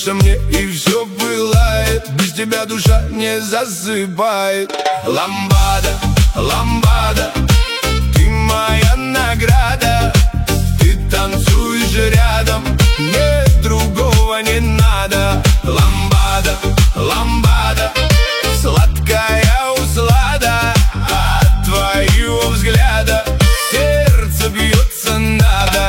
снишься мне и все пылает. Без тебя душа не засыпает. Ламбада, ламбада, ты моя награда. Ты танцуешь рядом, мне другого не надо. Ламбада, ламбада, сладкая услада. От твоего взгляда сердце бьется надо.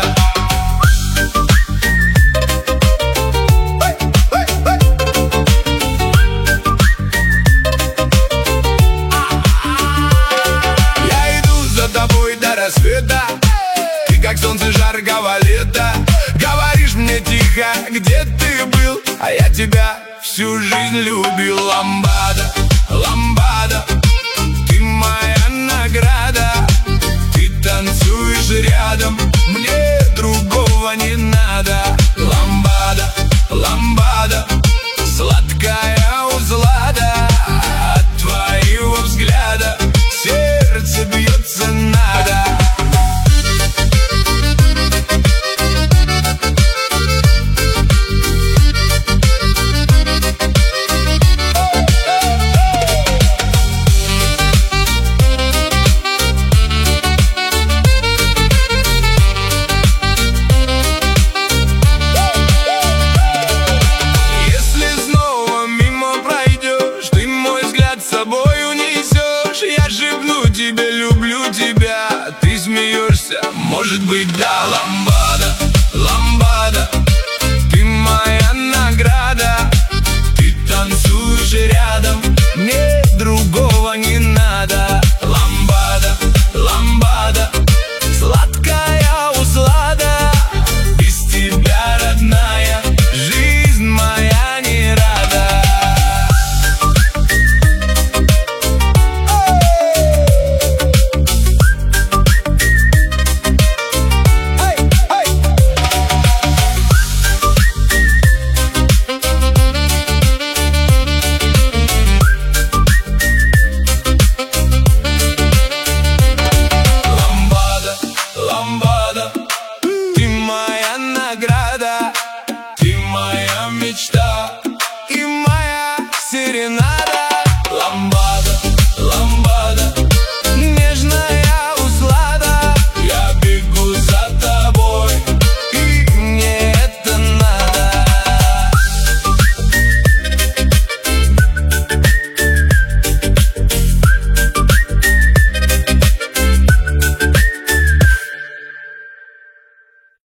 Я иду за тобой до рассвета. Ты как солнце жаркого лета. Говоришь мне тихо, где ты был, а я тебя всю жизнь любил. Ламбада, ламбада, ты моя награда. Ты танцуешь рядом, мне другого не надо. Ламбада, ламбада, сладкая услада. От твоего взгляда сердце бьется надо. Тебе люблю тебя, ты смеешься, может быть, да, ламба.